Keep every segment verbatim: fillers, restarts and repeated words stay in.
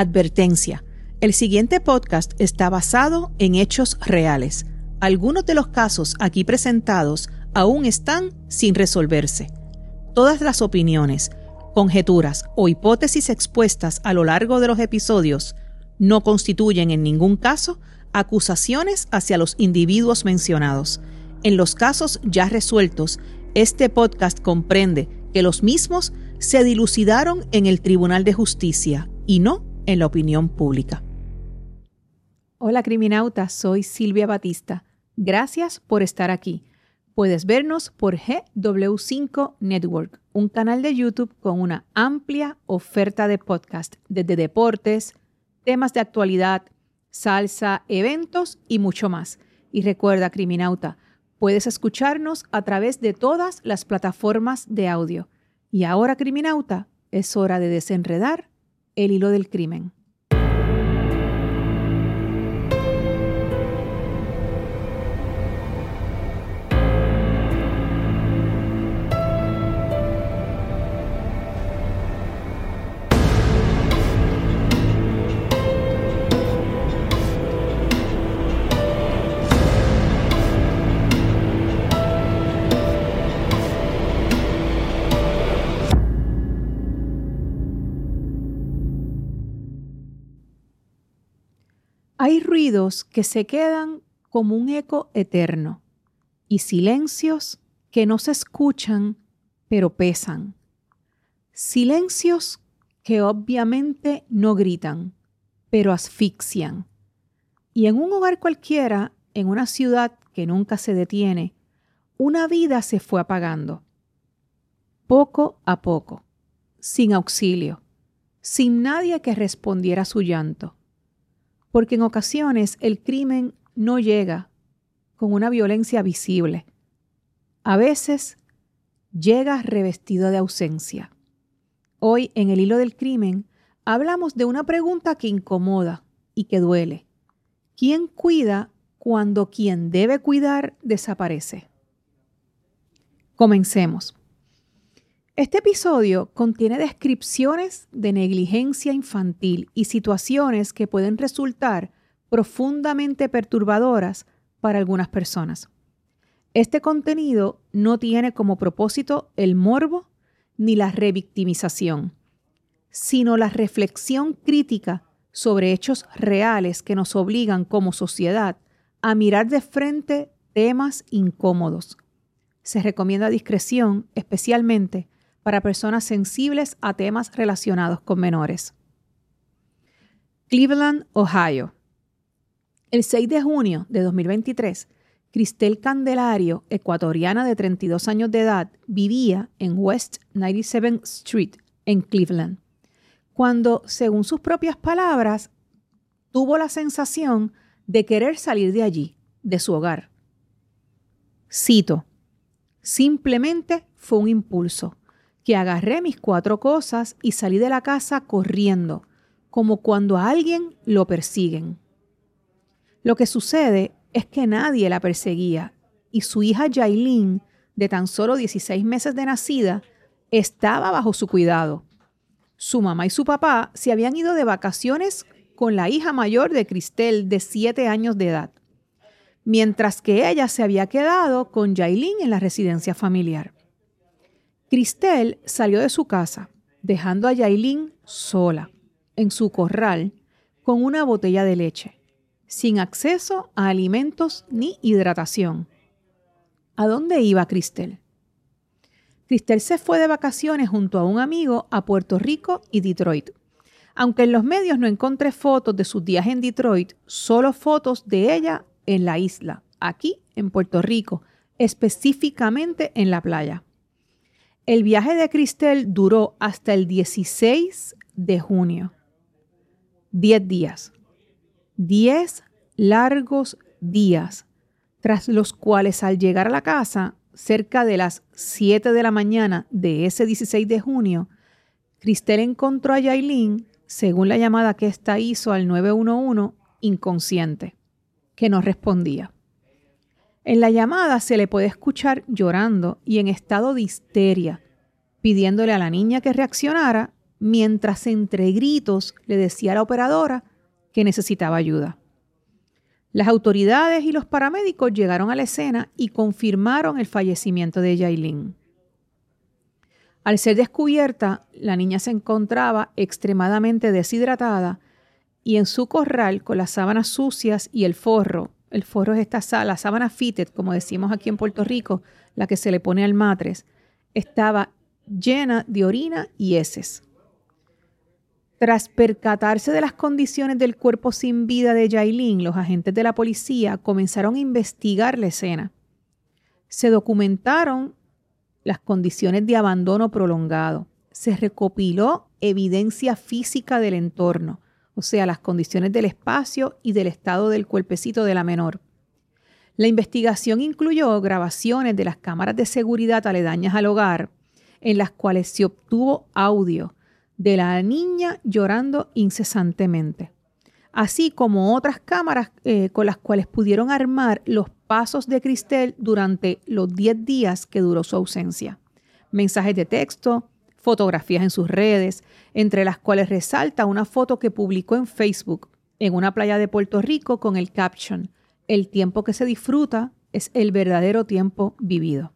Advertencia: el siguiente podcast está basado en hechos reales. Algunos de los casos aquí presentados aún están sin resolverse. Todas las opiniones, conjeturas o hipótesis expuestas a lo largo de los episodios no constituyen en ningún caso acusaciones hacia los individuos mencionados. En los casos ya resueltos, este podcast comprende que los mismos se dilucidaron en el Tribunal de Justicia y no en la opinión pública. Hola criminautas, soy Silvia Batista. Gracias por estar aquí. Puedes vernos por G W cinco Network, un canal de YouTube con una amplia oferta de podcast, desde deportes, temas de actualidad, salsa, eventos y mucho más. Y recuerda, criminauta, puedes escucharnos a través de todas las plataformas de audio. Y ahora, criminauta, es hora de desenredar el hilo del crimen. Hay ruidos que se quedan como un eco eterno y silencios que no se escuchan, pero pesan. Silencios que obviamente no gritan, pero asfixian. Y en un hogar cualquiera, en una ciudad que nunca se detiene, una vida se fue apagando. Poco a poco, sin auxilio, sin nadie que respondiera a su llanto. Porque en ocasiones el crimen no llega con una violencia visible. A veces llega revestido de ausencia. Hoy, en el hilo del crimen, hablamos de una pregunta que incomoda y que duele. ¿Quién cuida cuando quien debe cuidar desaparece? Comencemos. Este episodio contiene descripciones de negligencia infantil y situaciones que pueden resultar profundamente perturbadoras para algunas personas. Este contenido no tiene como propósito el morbo ni la revictimización, sino la reflexión crítica sobre hechos reales que nos obligan como sociedad a mirar de frente temas incómodos. Se recomienda discreción, especialmente para personas sensibles a temas relacionados con menores. Cleveland, Ohio. El seis de junio de dos mil veintitrés, Cristel Candelario, ecuatoriana de treinta y dos años de edad, vivía en West noventa y siete Street, en Cleveland, cuando, según sus propias palabras, tuvo la sensación de querer salir de allí, de su hogar. Cito: simplemente fue un impulso, que agarré mis cuatro cosas y salí de la casa corriendo, como cuando a alguien lo persiguen. Lo que sucede es que nadie la perseguía y su hija Yailin, de tan solo dieciséis meses de nacida, estaba bajo su cuidado. Su mamá y su papá se habían ido de vacaciones con la hija mayor de Cristel, de siete años de edad, mientras que ella se había quedado con Yailin en la residencia familiar. Cristel salió de su casa, dejando a Yailin sola, en su corral, con una botella de leche, sin acceso a alimentos ni hidratación. ¿A dónde iba Cristel? Cristel se fue de vacaciones junto a un amigo a Puerto Rico y Detroit. Aunque en los medios no encontré fotos de sus días en Detroit, solo fotos de ella en la isla, aquí en Puerto Rico, específicamente en la playa. El viaje de Cristel duró hasta el dieciséis de junio. Diez días. Diez largos días, tras los cuales al llegar a la casa, cerca de las siete de la mañana de ese dieciséis de junio, Cristel encontró a Yailin, según la llamada que ésta hizo al nueve uno uno, inconsciente, que no respondía. En la llamada se le puede escuchar llorando y en estado de histeria, pidiéndole a la niña que reaccionara, mientras entre gritos le decía a la operadora que necesitaba ayuda. Las autoridades y los paramédicos llegaron a la escena y confirmaron el fallecimiento de Yailin. Al ser descubierta, la niña se encontraba extremadamente deshidratada y en su corral con las sábanas sucias y el forro. El forro es esta la sábana fitted, como decimos aquí en Puerto Rico, la que se le pone al matres, estaba llena de orina y heces. Tras percatarse de las condiciones del cuerpo sin vida de Yailin, los agentes de la policía comenzaron a investigar la escena. Se documentaron las condiciones de abandono prolongado. Se recopiló evidencia física del entorno, o sea, las condiciones del espacio y del estado del cuerpecito de la menor. La investigación incluyó grabaciones de las cámaras de seguridad aledañas al hogar, en las cuales se obtuvo audio de la niña llorando incesantemente, así como otras cámaras eh, con las cuales pudieron armar los pasos de Christelle durante los diez días que duró su ausencia. Mensajes de texto, fotografías en sus redes, entre las cuales resalta una foto que publicó en Facebook en una playa de Puerto Rico con el caption: "El tiempo que se disfruta es el verdadero tiempo vivido".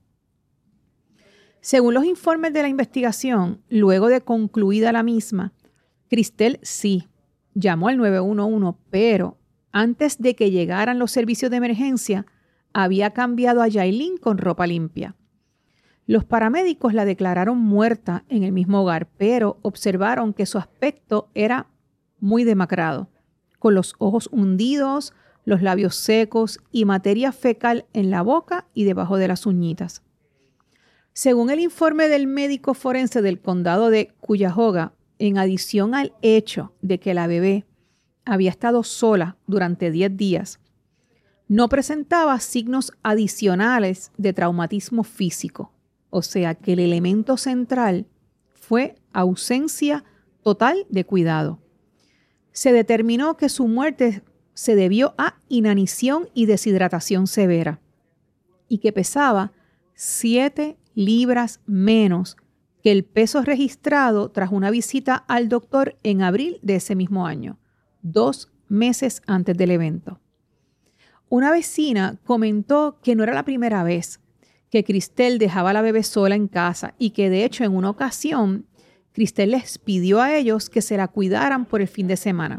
Según los informes de la investigación, luego de concluida la misma, Christelle sí llamó al nueve uno uno, pero antes de que llegaran los servicios de emergencia, había cambiado a Yailin con ropa limpia. Los paramédicos la declararon muerta en el mismo hogar, pero observaron que su aspecto era muy demacrado, con los ojos hundidos, los labios secos y materia fecal en la boca y debajo de las uñitas. Según el informe del médico forense del condado de Cuyahoga, en adición al hecho de que la bebé había estado sola durante diez días, no presentaba signos adicionales de traumatismo físico. O sea que el elemento central fue ausencia total de cuidado. Se determinó que su muerte se debió a inanición y deshidratación severa y que pesaba siete libras menos que el peso registrado tras una visita al doctor en abril de ese mismo año, dos meses antes del evento. Una vecina comentó que no era la primera vez que Christelle dejaba a la bebé sola en casa y que de hecho en una ocasión Christelle les pidió a ellos que se la cuidaran por el fin de semana,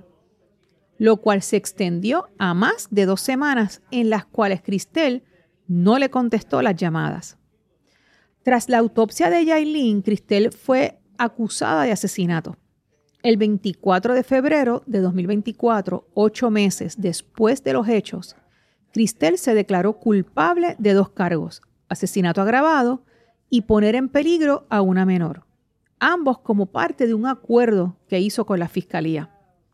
lo cual se extendió a más de dos semanas en las cuales Christelle no le contestó las llamadas. Tras la autopsia de Yailin, Christelle fue acusada de asesinato. El veinticuatro de febrero de dos mil veinticuatro, ocho meses después de los hechos, Christelle se declaró culpable de dos cargos: asesinato agravado y poner en peligro a una menor, ambos como parte de un acuerdo que hizo con la fiscalía.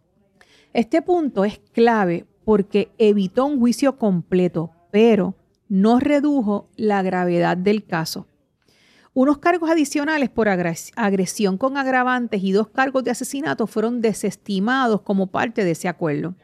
Este punto es clave porque evitó un juicio completo, pero no redujo la gravedad del caso. Unos cargos adicionales por agresión con agravantes y dos cargos de asesinato fueron desestimados como parte de ese acuerdo.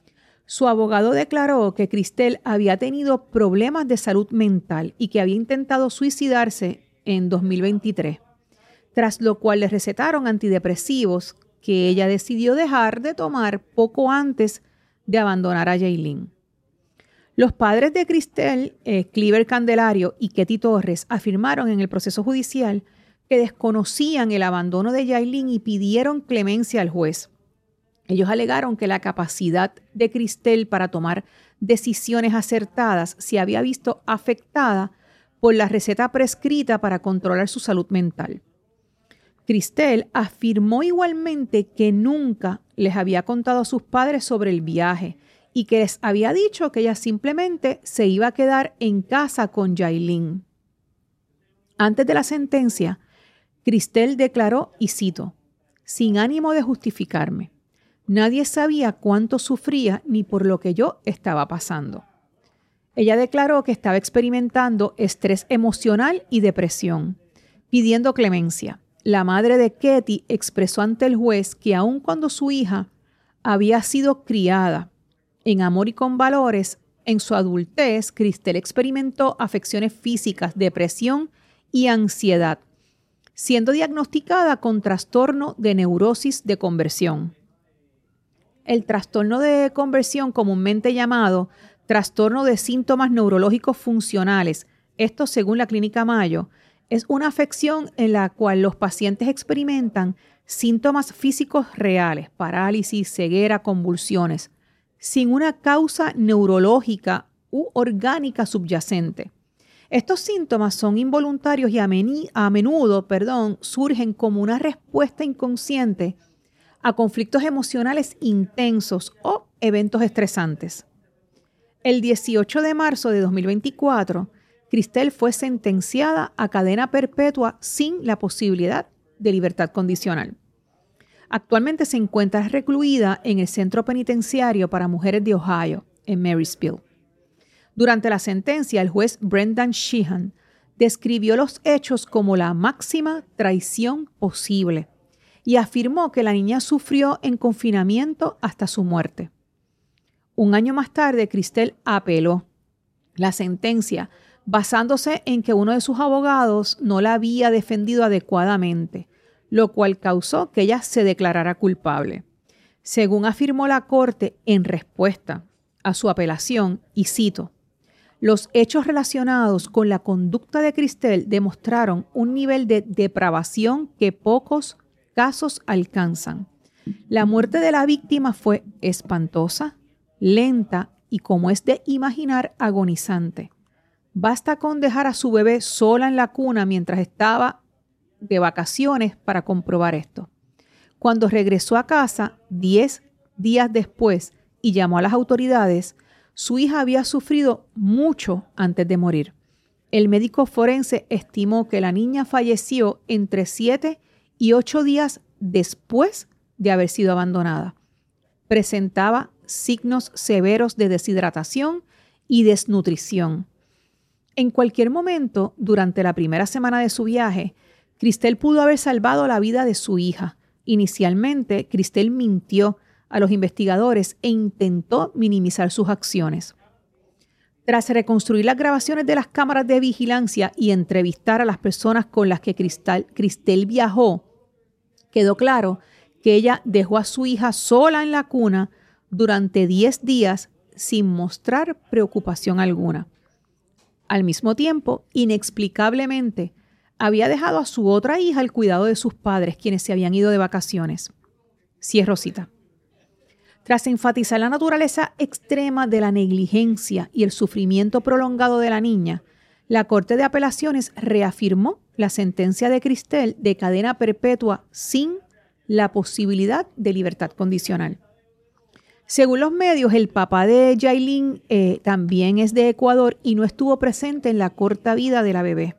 Su abogado declaró que Christelle había tenido problemas de salud mental y que había intentado suicidarse en dos mil veintitrés, tras lo cual le recetaron antidepresivos que ella decidió dejar de tomar poco antes de abandonar a Yailin. Los padres de Christelle, eh, Cliver Candelario y Ketty Torres, afirmaron en el proceso judicial que desconocían el abandono de Yailin y pidieron clemencia al juez. Ellos alegaron que la capacidad de Christelle para tomar decisiones acertadas se había visto afectada por la receta prescrita para controlar su salud mental. Christelle afirmó igualmente que nunca les había contado a sus padres sobre el viaje y que les había dicho que ella simplemente se iba a quedar en casa con Yailin. Antes de la sentencia, Christelle declaró, y cito, sin ánimo de justificarme, nadie sabía cuánto sufría ni por lo que yo estaba pasando. Ella declaró que estaba experimentando estrés emocional y depresión, pidiendo clemencia. La madre de Ketty expresó ante el juez que aun cuando su hija había sido criada en amor y con valores, en su adultez, Christelle experimentó afecciones físicas, depresión y ansiedad, siendo diagnosticada con trastorno de neurosis de conversión. El trastorno de conversión, comúnmente llamado trastorno de síntomas neurológicos funcionales, esto según la Clínica Mayo, es una afección en la cual los pacientes experimentan síntomas físicos reales, parálisis, ceguera, convulsiones, sin una causa neurológica u orgánica subyacente. Estos síntomas son involuntarios y a, meni- a menudo perdón, surgen como una respuesta inconsciente a conflictos emocionales intensos o eventos estresantes. El dieciocho de marzo de dos mil veinticuatro, Christelle fue sentenciada a cadena perpetua sin la posibilidad de libertad condicional. Actualmente se encuentra recluida en el Centro Penitenciario para Mujeres de Ohio, en Marysville. Durante la sentencia, el juez Brendan Sheehan describió los hechos como la máxima traición posible y afirmó que la niña sufrió en confinamiento hasta su muerte. Un año más tarde, Christelle apeló la sentencia basándose en que uno de sus abogados no la había defendido adecuadamente, lo cual causó que ella se declarara culpable. Según afirmó la Corte en respuesta a su apelación, y cito, los hechos relacionados con la conducta de Christelle demostraron un nivel de depravación que pocos casos alcanzan. La muerte de la víctima fue espantosa, lenta y, como es de imaginar, agonizante. Basta con dejar a su bebé sola en la cuna mientras estaba de vacaciones para comprobar esto. Cuando regresó a casa diez días después y llamó a las autoridades, su hija había sufrido mucho antes de morir. El médico forense estimó que la niña falleció entre siete y ocho días después de haber sido abandonada. Presentaba signos severos de deshidratación y desnutrición. En cualquier momento, durante la primera semana de su viaje, Christelle pudo haber salvado la vida de su hija. Inicialmente, Christelle mintió a los investigadores e intentó minimizar sus acciones. Tras reconstruir las grabaciones de las cámaras de vigilancia y entrevistar a las personas con las que Christelle viajó, quedó claro que ella dejó a su hija sola en la cuna durante diez días sin mostrar preocupación alguna. Al mismo tiempo, inexplicablemente, había dejado a su otra hija al cuidado de sus padres, quienes se habían ido de vacaciones. Cierro cita. Tras enfatizar la naturaleza extrema de la negligencia y el sufrimiento prolongado de la niña, la Corte de Apelaciones reafirmó la sentencia de Christelle de cadena perpetua sin la posibilidad de libertad condicional. Según los medios, el papá de Yailin eh, también es de Ecuador y no estuvo presente en la corta vida de la bebé.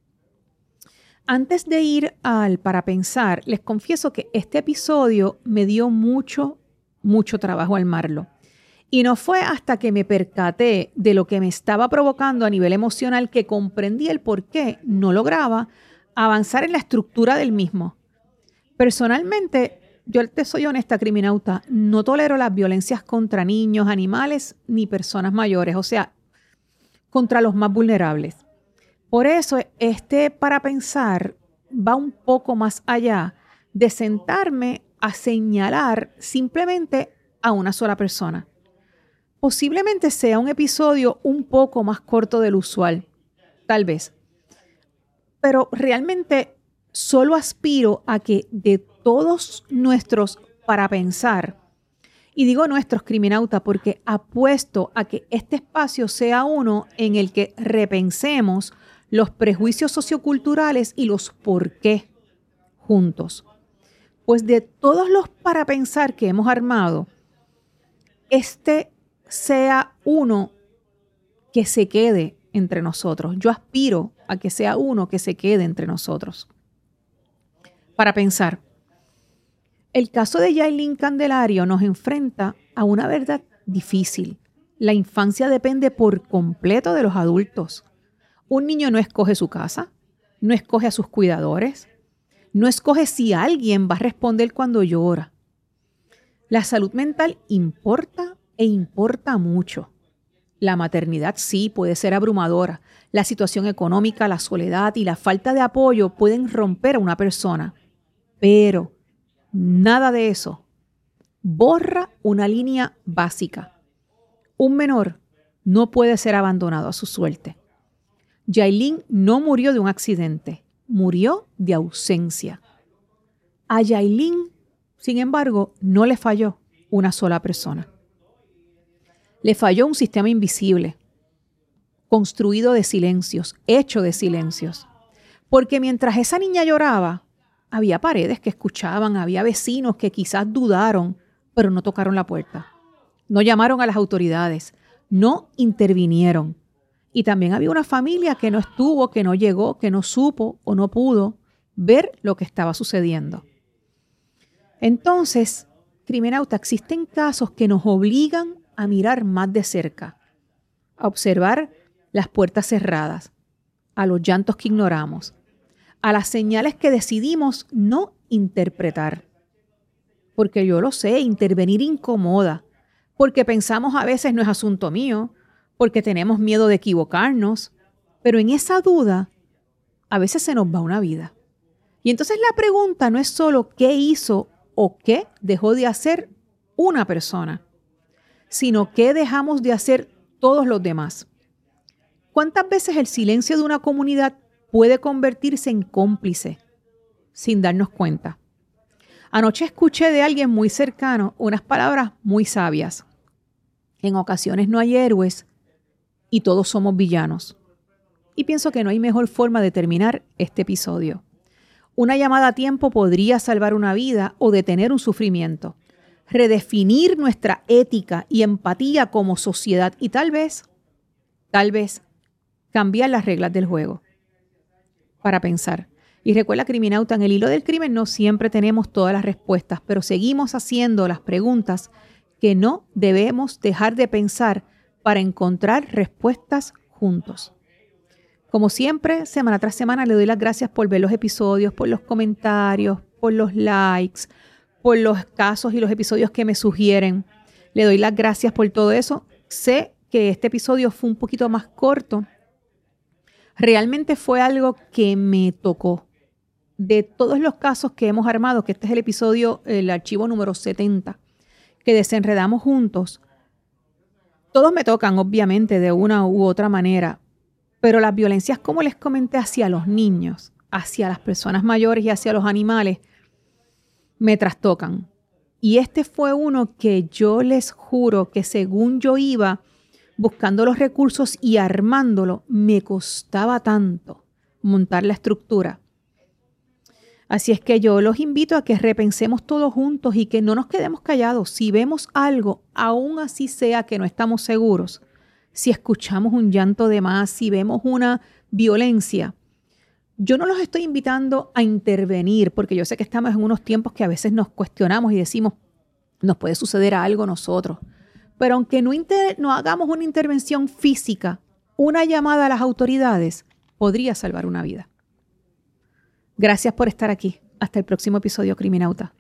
Antes de ir al para pensar, les confieso que este episodio me dio mucho, mucho trabajo armarlo. Y no fue hasta que me percaté de lo que me estaba provocando a nivel emocional que comprendí el por qué no lograba avanzar en la estructura del mismo. Personalmente, yo te soy honesta, criminauta, no tolero las violencias contra niños, animales ni personas mayores, o sea, contra los más vulnerables. Por eso, este para pensar va un poco más allá de sentarme a señalar simplemente a una sola persona. Posiblemente sea un episodio un poco más corto del usual, tal vez. Pero realmente solo aspiro a que de todos nuestros para pensar, y digo nuestros, criminauta, porque apuesto a que este espacio sea uno en el que repensemos los prejuicios socioculturales y los por qué juntos. Pues de todos los para pensar que hemos armado, este sea uno que se quede entre nosotros. Yo aspiro a que sea uno que se quede entre nosotros. Para pensar, el caso de Yailin Candelario nos enfrenta a una verdad difícil. La infancia depende por completo de los adultos. Un niño no escoge su casa, no escoge a sus cuidadores, no escoge si alguien va a responder cuando llora. La salud mental importa e importa mucho. La maternidad sí puede ser abrumadora. La situación económica, la soledad y la falta de apoyo pueden romper a una persona. Pero nada de eso borra una línea básica. Un menor no puede ser abandonado a su suerte. Yailin no murió de un accidente, murió de ausencia. A Yailin, sin embargo, no le falló una sola persona. Le falló un sistema invisible, construido de silencios, hecho de silencios. Porque mientras esa niña lloraba, había paredes que escuchaban, había vecinos que quizás dudaron, pero no tocaron la puerta. No llamaron a las autoridades, no intervinieron. Y también había una familia que no estuvo, que no llegó, que no supo o no pudo ver lo que estaba sucediendo. Entonces, criminauta, existen casos que nos obligan a mirar más de cerca, a observar las puertas cerradas, a los llantos que ignoramos, a las señales que decidimos no interpretar. Porque yo lo sé, intervenir incomoda, porque pensamos a veces no es asunto mío, porque tenemos miedo de equivocarnos, pero en esa duda a veces se nos va una vida. Y entonces la pregunta no es solo qué hizo o qué dejó de hacer una persona, sino qué dejamos de hacer todos los demás. ¿Cuántas veces el silencio de una comunidad puede convertirse en cómplice sin darnos cuenta? Anoche escuché de alguien muy cercano unas palabras muy sabias. En ocasiones no hay héroes y todos somos villanos. Y pienso que no hay mejor forma de terminar este episodio. Una llamada a tiempo podría salvar una vida o detener un sufrimiento. Redefinir nuestra ética y empatía como sociedad y tal vez, tal vez, cambiar las reglas del juego. Para pensar. Y recuerda, criminauta, en el hilo del crimen no siempre tenemos todas las respuestas, pero seguimos haciendo las preguntas que no debemos dejar de pensar para encontrar respuestas juntos. Como siempre, semana tras semana le doy las gracias por ver los episodios, por los comentarios, por los likes, por los casos y los episodios que me sugieren. Le doy las gracias por todo eso. Sé que este episodio fue un poquito más corto. Realmente fue algo que me tocó. De todos los casos que hemos armado, que este es el episodio, el archivo número setenta, que desenredamos juntos, todos me tocan, obviamente, de una u otra manera, pero las violencias, como les comenté, hacia los niños, hacia las personas mayores y hacia los animales, me trastocan. Y este fue uno que yo les juro que según yo iba buscando los recursos y armándolo, me costaba tanto montar la estructura. Así es que yo los invito a que repensemos todos juntos y que no nos quedemos callados. Si vemos algo, aún así sea que no estamos seguros, si escuchamos un llanto de más, si vemos una violencia, yo no los estoy invitando a intervenir, porque yo sé que estamos en unos tiempos que a veces nos cuestionamos y decimos, nos puede suceder algo a nosotros. Pero aunque no, inter- no hagamos una intervención física, una llamada a las autoridades podría salvar una vida. Gracias por estar aquí. Hasta el próximo episodio, Criminauta.